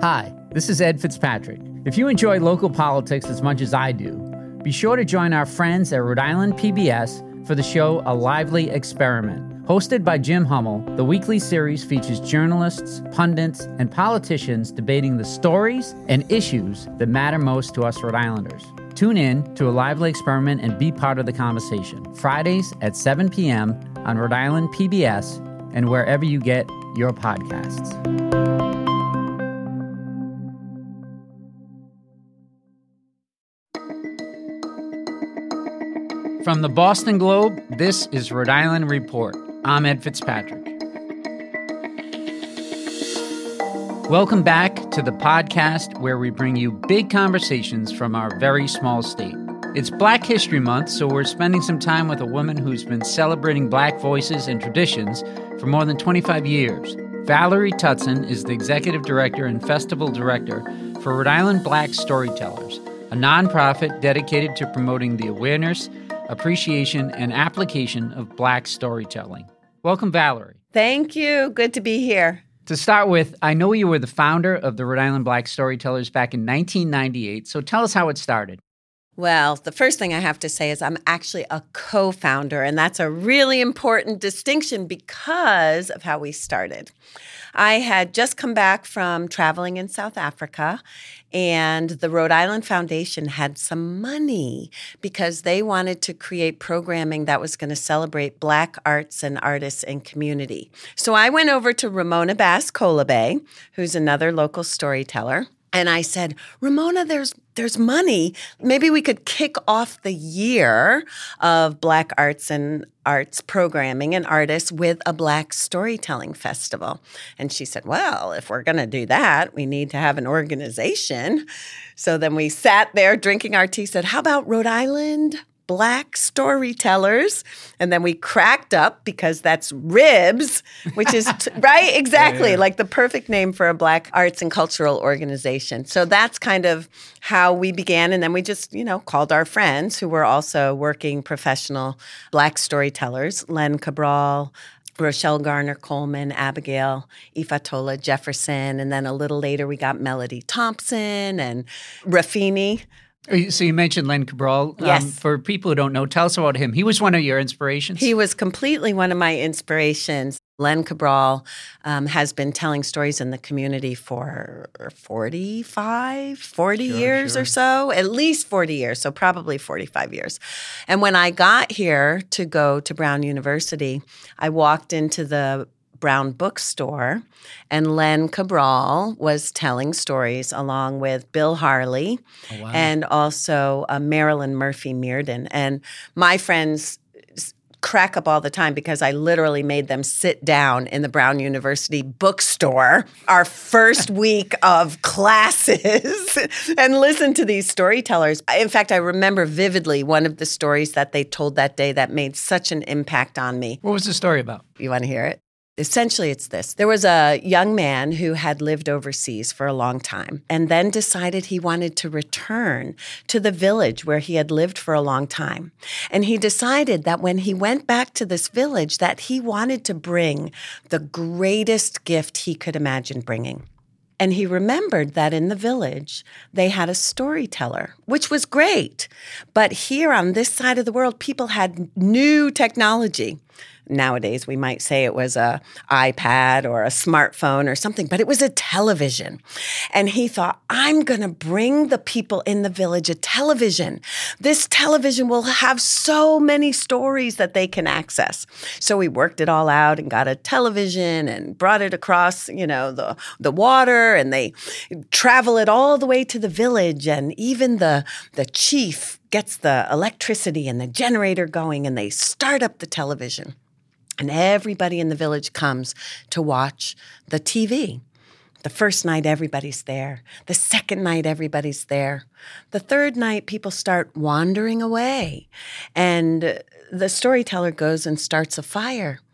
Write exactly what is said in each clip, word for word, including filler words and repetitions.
Hi, this is Ed Fitzpatrick. If you enjoy local politics as much as I do, be sure to join our friends at Rhode Island P B S for the show A Lively Experiment. Hosted by Jim Hummel, the weekly series features journalists, pundits, and politicians debating the stories and issues that matter most to us Rhode Islanders. Tune in to A Lively Experiment and be part of the conversation. Fridays at seven p.m. on Rhode Island P B S and wherever you get your podcasts. From the Boston Globe, this is Rhode Island Report. I'm Ed Fitzpatrick. Welcome back to the podcast where we bring you big conversations from our very small state. It's Black History Month, so we're spending some time with a woman who's been celebrating Black voices and traditions for more than twenty-five years. Valerie Tutson is the Executive Director and Festival Director for Rhode Island Black Storytellers, a nonprofit dedicated to promoting the awareness, appreciation, and application of Black storytelling. Welcome, Valerie. Thank you. Good to be here. To start with, I know you were the founder of the Rhode Island Black Storytellers back in nineteen ninety-eight, so tell us how it started. Well, the first thing I have to say is I'm actually a co-founder, and that's a really important distinction because of how we started. I had just come back from traveling in South Africa, and the Rhode Island Foundation had some money because they wanted to create programming that was going to celebrate Black arts and artists and community. So I went over to Ramona Bass Kolobay, who's another local storyteller, and I said, Ramona, there's there's money. Maybe we could kick off the year of Black arts and arts programming and artists with a Black storytelling festival. And she said, well, if we're going to do that, we need to have an organization. So then we sat there drinking our tea, said, how about Rhode Island Black Storytellers? And then we cracked up because that's RIBS, which is, t- right? Exactly. Yeah, yeah. Like the perfect name for a Black arts and cultural organization. So that's kind of how we began. And then we just, you know, called our friends who were also working professional Black storytellers, Len Cabral, Rochelle Garner Coleman, Abigail Ifatola Jefferson. And then a little later we got Melody Thompson and Rafini. So you mentioned Len Cabral. Yes. Um, for people who don't know, tell us about him. He was one of your inspirations? He was completely one of my inspirations. Len Cabral um, has been telling stories in the community for forty-five, forty sure, years sure. or so, at least forty years, so probably forty-five years. And when I got here to go to Brown University, I walked into the Brown bookstore, and Len Cabral was telling stories along with Bill Harley oh, wow. and also uh, Marilyn Murphy Mearden. And my friends crack up all the time because I literally made them sit down in the Brown University bookstore our first week of classes and listen to these storytellers. In fact, I remember vividly one of the stories that they told that day that made such an impact on me. What was the story about? You want to hear it? Essentially, it's this. There was a young man who had lived overseas for a long time and then decided he wanted to return to the village where he had lived for a long time. And he decided that when he went back to this village that he wanted to bring the greatest gift he could imagine bringing. And he remembered that in the village, they had a storyteller, which was great. But here on this side of the world, people had new technology. Nowadays, we might say it was a iPad or a smartphone or something, but it was a television. And he thought, I'm going to bring the people in the village a television. This television will have so many stories that they can access. So we worked it all out and got a television and brought it across, you know, the, the water, and they travel it all the way to the village. And even the, the chief gets the electricity and the generator going, and they start up the television. And everybody in the village comes to watch the T V. The first night, everybody's there. The second night, everybody's there. The third night, people start wandering away. And the storyteller goes and starts a fire.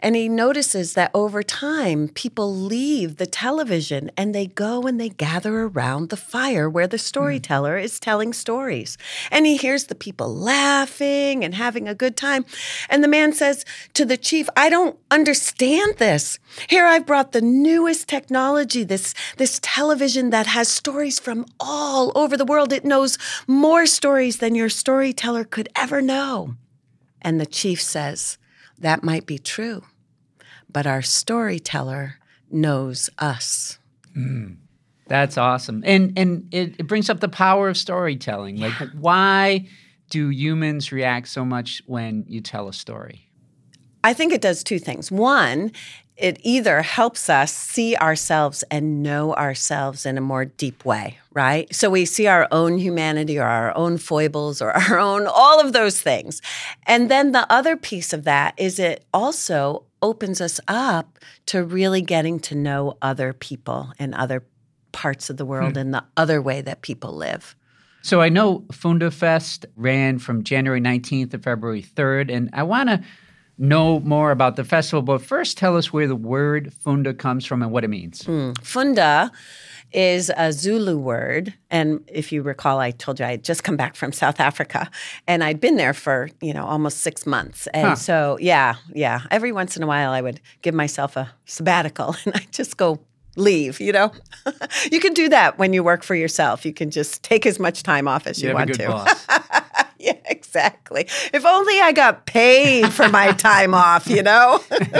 And he notices that over time, people leave the television and they go and they gather around the fire where the storyteller mm. is telling stories. And he hears the people laughing and having a good time. And the man says to the chief, I don't understand this. Here I've brought the newest technology, this, this television that has stories from all over the world. It knows more stories than your storyteller could ever know. And the chief says, that might be true, but our storyteller knows us. Mm. That's awesome. And and it, it brings up the power of storytelling. Like, yeah. Why do humans react so much when you tell a story? I think it does two things. One, it either helps us see ourselves and know ourselves in a more deep way, right? So we see our own humanity or our own foibles or our own, all of those things. And then the other piece of that is it also opens us up to really getting to know other people and other parts of the world hmm. and the other way that people live. So I know Funda Fest ran from January nineteenth to February third, and I want to know more about the festival, but first tell us where the word Funda comes from and what it means. Mm. Funda is a Zulu word, and if you recall, I told you I had just come back from South Africa, and I'd been there for, you know, almost six months. And huh. so, yeah, yeah, every once in a while I would give myself a sabbatical, and I'd just go leave, you know? You can do that when you work for yourself. You can just take as much time off as you, you want have a good to. Boss. Yeah, exactly. If only I got paid for my time off, you know?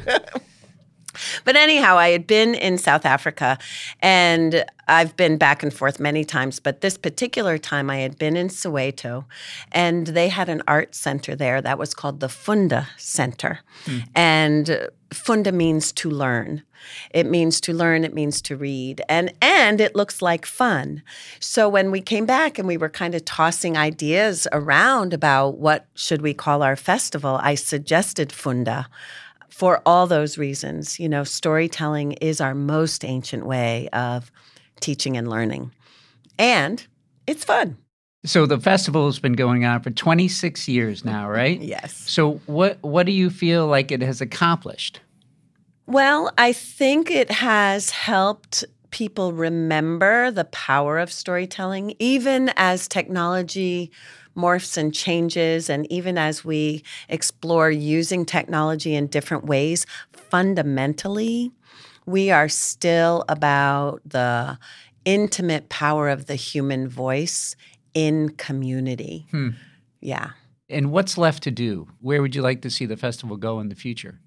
But anyhow, I had been in South Africa, and I've been back and forth many times, but this particular time I had been in Soweto, and they had an art center there that was called the Funda Center. Mm. And Funda means to learn. It means to learn, it means to read, and and it looks like fun. So when we came back and we were kind of tossing ideas around about what should we call our festival, I suggested Funda. For all those reasons, you know, storytelling is our most ancient way of teaching and learning. And it's fun. So the festival has been going on for twenty-six years now, right? Yes. So what what do you feel like it has accomplished? Well, I think it has helped people remember the power of storytelling, even as technology morphs and changes, and even as we explore using technology in different ways. Fundamentally, we are still about the intimate power of the human voice in community. Hmm. Yeah. And what's left to do? Where would you like to see the festival go in the future?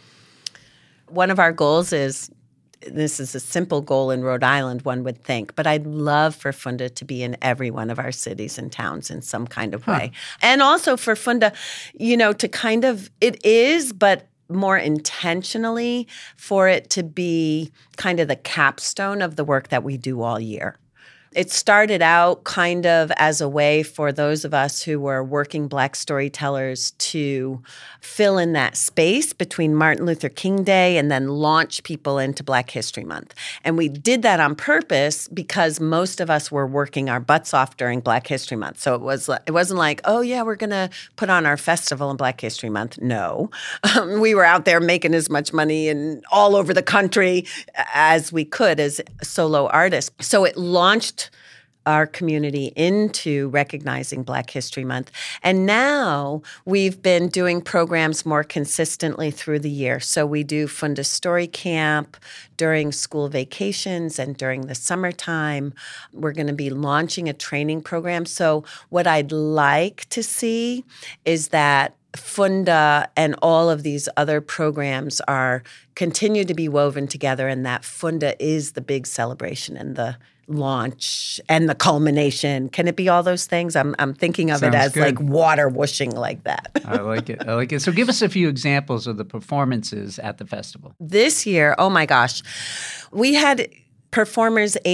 One of our goals is, this is a simple goal in Rhode Island, one would think, but I'd love for Funda to be in every one of our cities and towns in some kind of way. Huh. And also for Funda, you know, to kind of, it is, but more intentionally for it to be kind of the capstone of the work that we do all year. It started out kind of as a way for those of us who were working Black storytellers to fill in that space between Martin Luther King Day and then launch people into Black History Month. And we did that on purpose because most of us were working our butts off during Black History Month. So it was it wasn't like, oh yeah, we're going to put on our festival in Black History Month. No. Um, we were out there making as much money and all over the country as we could as solo artists. So it launched our community into recognizing Black History Month. And now we've been doing programs more consistently through the year. So we do Funda Story Camp during school vacations and during the summertime. We're going to be launching a training program. So what I'd like to see is that Funda and all of these other programs are continue to be woven together, and that Funda is the big celebration and the launch and the culmination. Can it be all those things? I'm I'm thinking of Sounds it as good. like water whooshing like that. I like it. I like it. So give us a few examples of the performances at the festival. This year, oh my gosh, we had performers aged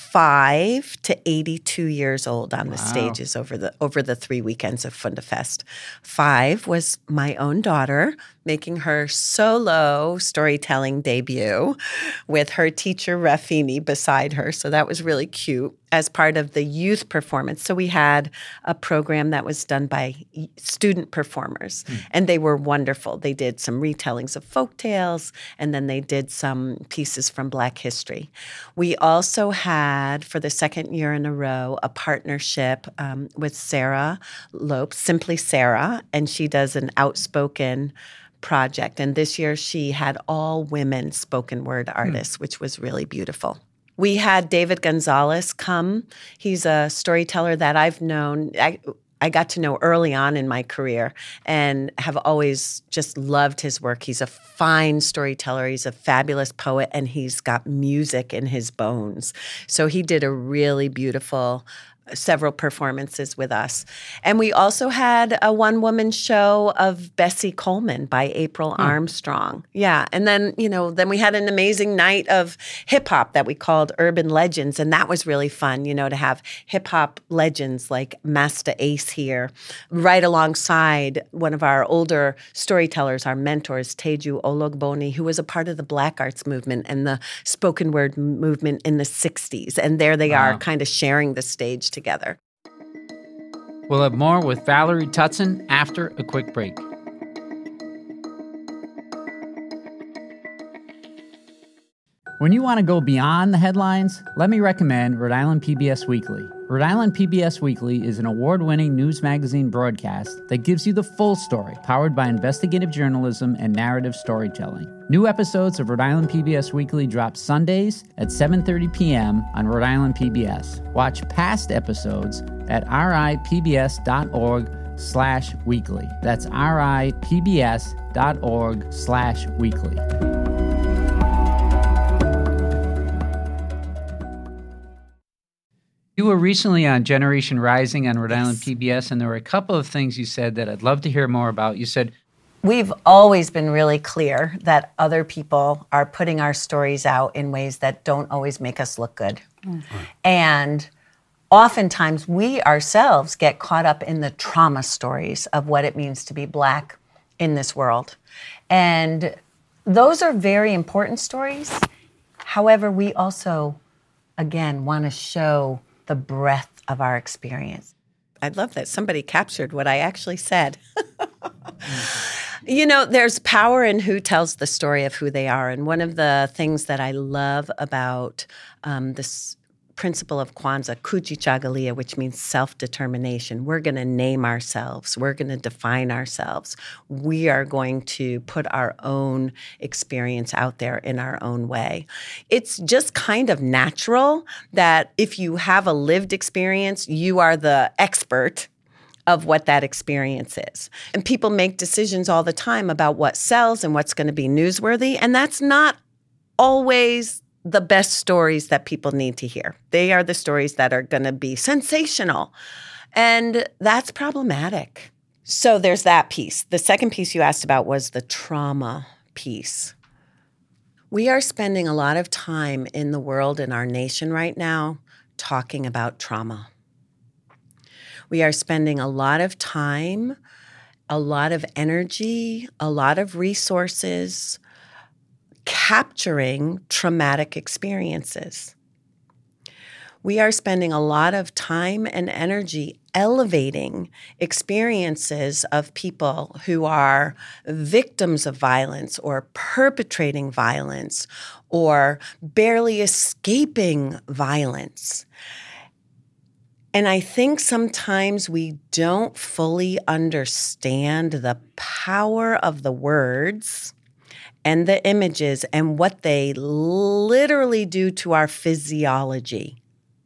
five to eighty-two years old on Wow. the stages over the over the three weekends of Fundafest. Five was my own daughter making her solo storytelling debut with her teacher Rafini beside her. So that was really cute as part of the youth performance. So we had a program that was done by student performers, mm. and they were wonderful. They did some retellings of folk tales, and then they did some pieces from Black history. We also had, for the second year in a row, a partnership um, with Sarah Lopes, Simply Sarah, and she does an outspoken project. And this year she had all women spoken word artists, mm. which was really beautiful. We had David Gonzalez come. He's a storyteller that I've known. I, I got to know early on in my career and have always just loved his work. He's a fine storyteller. He's a fabulous poet, and he's got music in his bones. So he did a really beautiful several performances with us. And we also had a one-woman show of Bessie Coleman by April hmm. Armstrong. Yeah. And then, you know, then we had an amazing night of hip-hop that we called Urban Legends, and that was really fun, you know, to have hip-hop legends like Master Ace here, right alongside one of our older storytellers, our mentors, Teju Ologboni, who was a part of the Black Arts movement and the spoken word movement in the sixties. And there they wow. are kind of sharing the stage together. We'll have more with Valerie Tutson after a quick break. When you want to go beyond the headlines, let me recommend Rhode Island P B S Weekly. Rhode Island P B S Weekly is an award-winning news magazine broadcast that gives you the full story, powered by investigative journalism and narrative storytelling. New episodes of Rhode Island P B S Weekly drop Sundays at seven thirty p.m. on Rhode Island P B S. Watch past episodes at ripbs.org slash weekly. That's ripbs.org slash weekly. You were recently on Generation Rising on Rhode yes. Island P B S, and there were a couple of things you said that I'd love to hear more about. You said, we've always been really clear that other people are putting our stories out in ways that don't always make us look good. Mm-hmm. And oftentimes we ourselves get caught up in the trauma stories of what it means to be Black in this world. And those are very important stories. However, we also, again, want to show the breadth of our experience. I love that somebody captured what I actually said. You know, there's power in who tells the story of who they are. And one of the things that I love about um, this principle of Kwanzaa, Kujichagulia, which means self-determination. We're going to name ourselves. We're going to define ourselves. We are going to put our own experience out there in our own way. It's just kind of natural that if you have a lived experience, you are the expert of what that experience is. And people make decisions all the time about what sells and what's going to be newsworthy, and that's not always the best stories that people need to hear. They are the stories that are going to be sensational. And that's problematic. So there's that piece. The second piece you asked about was the trauma piece. We are spending a lot of time in the world, in our nation right now, talking about trauma. We are spending a lot of time, a lot of energy, a lot of resources capturing traumatic experiences. We are spending a lot of time and energy elevating experiences of people who are victims of violence or perpetrating violence or barely escaping violence. And I think sometimes we don't fully understand the power of the words and the images and what they literally do to our physiology.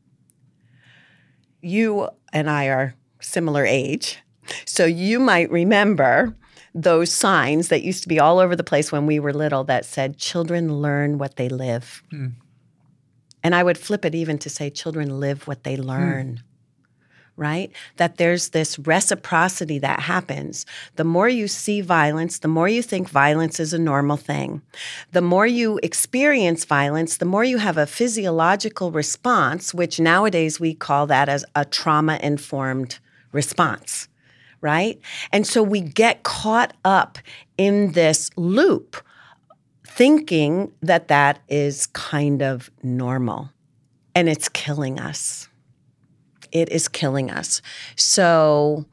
You and I are similar age, so you might remember those signs that used to be all over the place when we were little that said, children learn what they live. Mm. And I would flip it even to say, children live what they learn. Mm. right? That there's this reciprocity that happens. The more you see violence, the more you think violence is a normal thing. The more you experience violence, the more you have a physiological response, which nowadays we call that as a trauma-informed response, right? And so we get caught up in this loop thinking that that is kind of normal, and it's killing us. It is killing us. So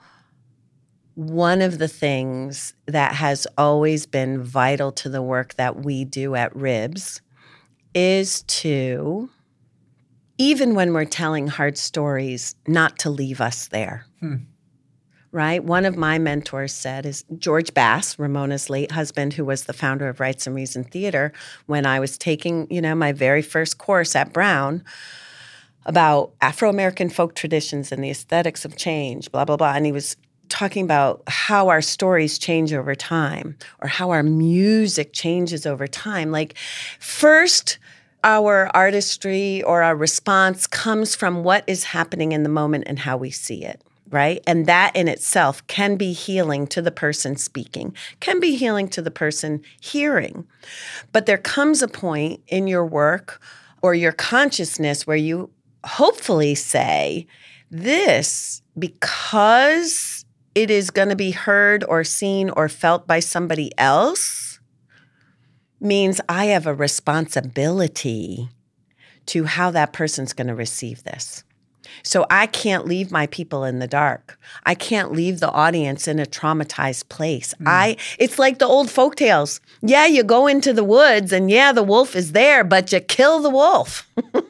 one of the things that has always been vital to the work that we do at Ribs is to, even when we're telling hard stories, not to leave us there. Hmm. Right? One of my mentors said is George Bass, Ramona's late husband, who was the founder of Rights and Reason Theater, when I was taking, you know, my very first course at Brown about Afro-American folk traditions and the aesthetics of change, blah, blah, blah. And he was talking about how our stories change over time or how our music changes over time. Like, first, our artistry or our response comes from what is happening in the moment and how we see it, right? And that in itself can be healing to the person speaking, can be healing to the person hearing. But there comes a point in your work or your consciousness where you hopefully say, this, because it is going to be heard or seen or felt by somebody else, means I have a responsibility to how that person's going to receive this. So I can't leave my people in the dark. I can't leave the audience in a traumatized place. Mm. I it's like the old folktales. Yeah, you go into the woods and yeah, the wolf is there, but you kill the wolf.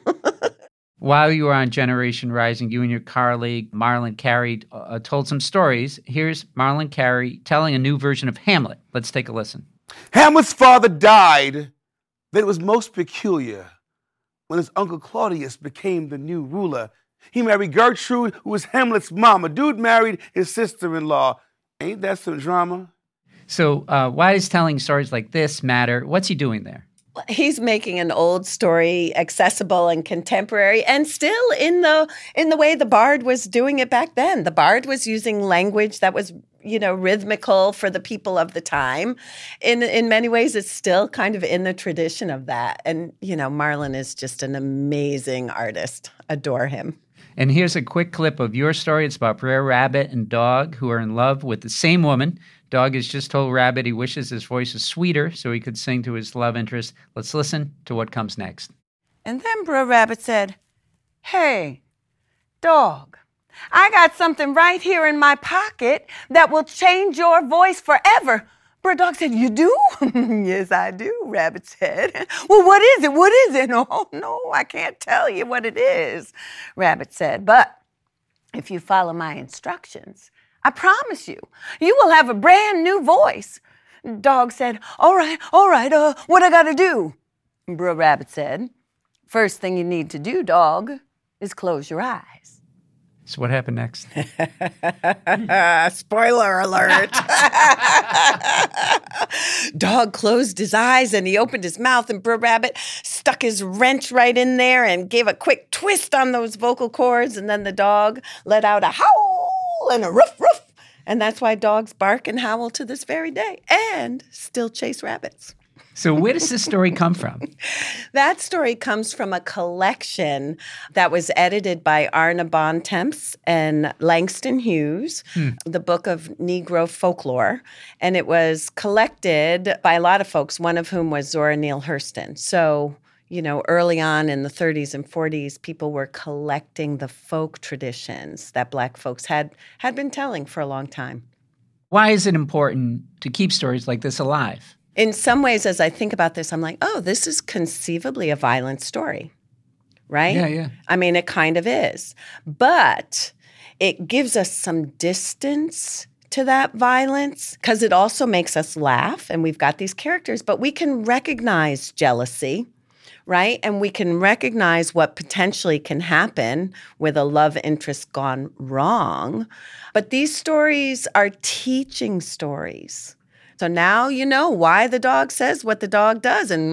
While you were on Generation Rising, you and your colleague Marlon Carey uh, told some stories. Here's Marlon Carey telling a new version of Hamlet. Let's take a listen. Hamlet's father died. Then it was most peculiar when his uncle Claudius became the new ruler. He married Gertrude, who was Hamlet's mama. Dude married his sister-in-law. Ain't that some drama? So uh, why does telling stories like this matter? What's he doing there? He's making an old story accessible and contemporary, and still in the in the way the Bard was doing it back then. The Bard was using language that was, you know, rhythmical for the people of the time. In in many ways, it's still kind of in the tradition of that. And, you know, Marlon is just an amazing artist. Adore him. And here's a quick clip of your story. It's about Brer Rabbit and Dog, who are in love with the same woman. Dog has just told Rabbit he wishes his voice was sweeter so he could sing to his love interest. Let's listen to what comes next. And then Brer Rabbit said, "Hey, Dog, I got something right here in my pocket that will change your voice forever." Brer Dog said, "You do?" "Yes, I do," Rabbit said. "Well, what is it? What is it?" "Oh, no, I can't tell you what it is," Rabbit said. "But if you follow my instructions, I promise you, you will have a brand new voice." Dog said, all right, all right, uh, what I gotta do?" Brer Rabbit said, "First thing you need to do, Dog, is close your eyes." So what happened next? Spoiler alert. Dog closed his eyes and he opened his mouth, and Brer Rabbit stuck his wrench right in there and gave a quick twist on those vocal cords, and then the dog let out a howl and a ruff, ruff. And that's why dogs bark and howl to this very day and still chase rabbits. So where does this story come from? That story comes from a collection that was edited by Arna Bontemps and Langston Hughes, hmm. the Book of Negro Folklore. And it was collected by a lot of folks, one of whom was Zora Neale Hurston. So, you know, early on in the thirties and forties, people were collecting the folk traditions that Black folks had had been telling for a long time. Why is it important to keep stories like this alive? In some ways, as I think about this, I'm like, oh, this is conceivably a violent story, right? Yeah, yeah. I mean, it kind of is. But it gives us some distance to that violence because it also makes us laugh, and we've got these characters, but we can recognize jealousy, right? And we can recognize what potentially can happen with a love interest gone wrong. But these stories are teaching stories. So now you know why the dog says what the dog does, and mm,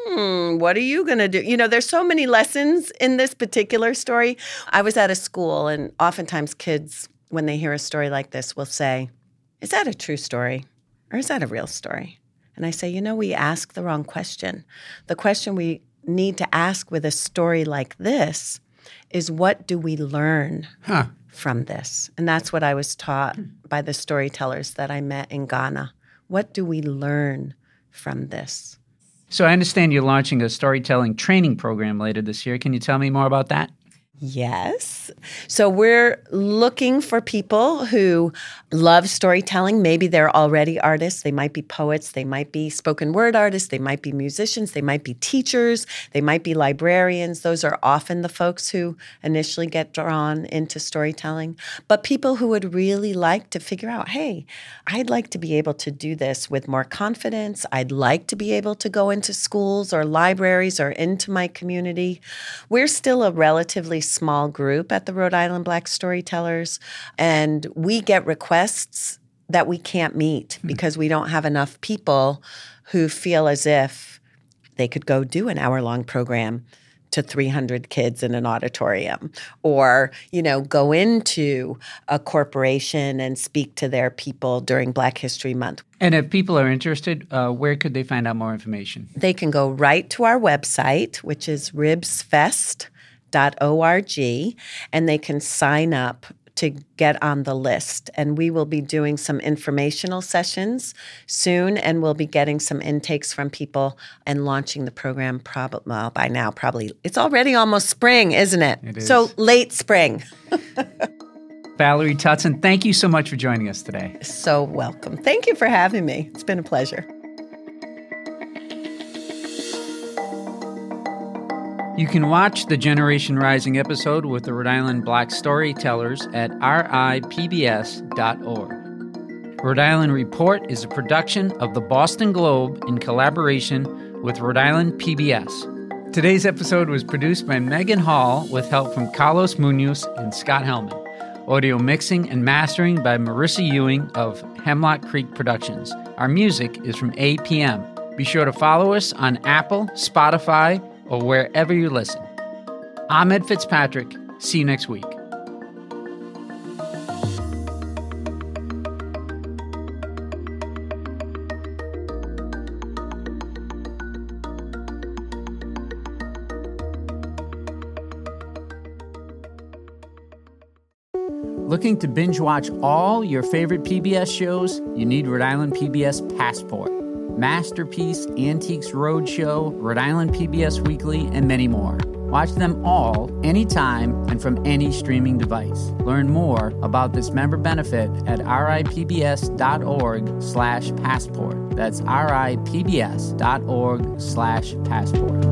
hmm, what are you going to do? You know, there's so many lessons in this particular story. I was at a school, and oftentimes kids, when they hear a story like this, will say, is that a true story or is that a real story? And I say, you know, we ask the wrong question. The question we need to ask with a story like this is, what do we learn huh. from this? And that's what I was taught by the storytellers that I met in Ghana. What do we learn from this? So I understand you're launching a storytelling training program later this year. Can you tell me more about that? Yes. So we're looking for people who love storytelling. Maybe they're already artists. They might be poets. They might be spoken word artists. They might be musicians. They might be teachers. They might be librarians. Those are often the folks who initially get drawn into storytelling. But people who would really like to figure out, hey, I'd like to be able to do this with more confidence. I'd like to be able to go into schools or libraries or into my community. We're still a relatively small group at the Rhode Island Black Storytellers, and we get requests that we can't meet mm. because we don't have enough people who feel as if they could go do an hour-long program to three hundred kids in an auditorium, or, you know, go into a corporation and speak to their people during Black History Month. And if people are interested, uh, where could they find out more information? They can go right to our website, which is ribs fest dot org, and they can sign up to get on the list. And we will be doing some informational sessions soon, and we'll be getting some intakes from people and launching the program probably, well, by now, probably. It's already almost spring, isn't it? It is. So late spring. Valerie Tutson, thank you so much for joining us today. So welcome. Thank you for having me. It's been a pleasure. You can watch the Generation Rising episode with the Rhode Island Black Storytellers at r i p b s dot org. Rhode Island Report is a production of the Boston Globe in collaboration with Rhode Island P B S. Today's episode was produced by Megan Hall with help from Carlos Munoz and Scott Hellman. Audio mixing and mastering by Marissa Ewing of Hemlock Creek Productions. Our music is from A P M. Be sure to follow us on Apple, Spotify, or wherever you listen. I'm Ed Fitzpatrick. See you next week. Looking to binge watch all your favorite P B S shows? You need Rhode Island P B S Passport. Masterpiece, Antiques Roadshow, Rhode Island P B S Weekly, and many more. Watch them all, anytime, and from any streaming device. Learn more about this member benefit at r i p b s dot org slash passport. That's r i p b s dot org slash passport.